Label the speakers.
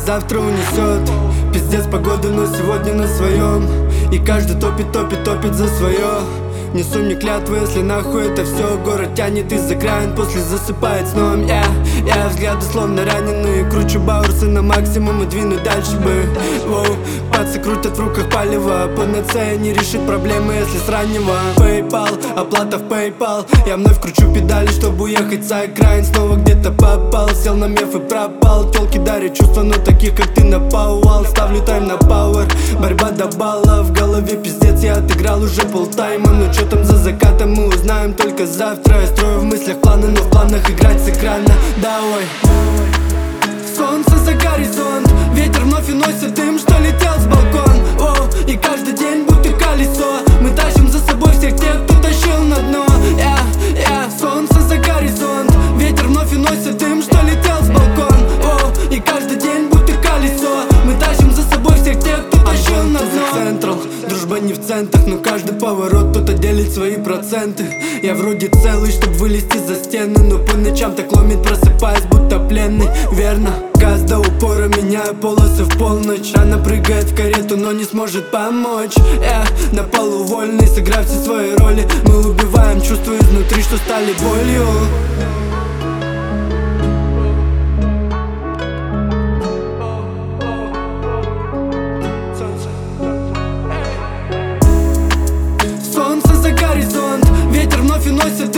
Speaker 1: завтра унесет. Пиздец погода, но сегодня на своем. И каждый топит, топит, топит за свое. Несу мне клятву, если нахуй это все. Город тянет из-за крайн, после засыпает сном. Я взгляды словно раненые. Кручу баурсы на максимум и двину дальше бы. Воу, пацы крутят в руках палево. Панацея не решит проблемы, если с раннего. PayPal, оплата в PayPal. Я вновь кручу педали, чтобы уехать за окраин. Снова где-то попал, сел на меф и пропал. Телки дарят чувства, но таких как ты на пауал. Ставлю тайм на пауэр, борьба до балла. В голове пиздец, я отыграл уже полтайма. Но чё там за закатом, мы узнаем только завтра. Я строю в мыслях планы, но в планах играть с экрана. Давай. Солнце за горизонт, ветер вновь уносит дым, что летел с балкон. Оу, и каждый день будто колесо. Мы тащим за собой всех тех, кто тащил на дно. Солнце за горизонт, ветер вновь уносит дым, что летел с балкон. Оу, и каждый день будто колесо. Мы тащим за собой всех тех, кто тащил на дно. Централ, дружба не в центах, но каждый поворот кто-то делит свои проценты. Я вроде целый, чтоб вылезти за стены, но по ночам так ломит, просыпаясь будто пленный. Верно, газ до упора, меняю полосы в полночь. Она прыгает в карету, но не сможет помочь. На полу вольный, сыграв все свои роли. Мы убиваем чувства изнутри, что стали болью. Солнце за горизонт, ветер вновь уносит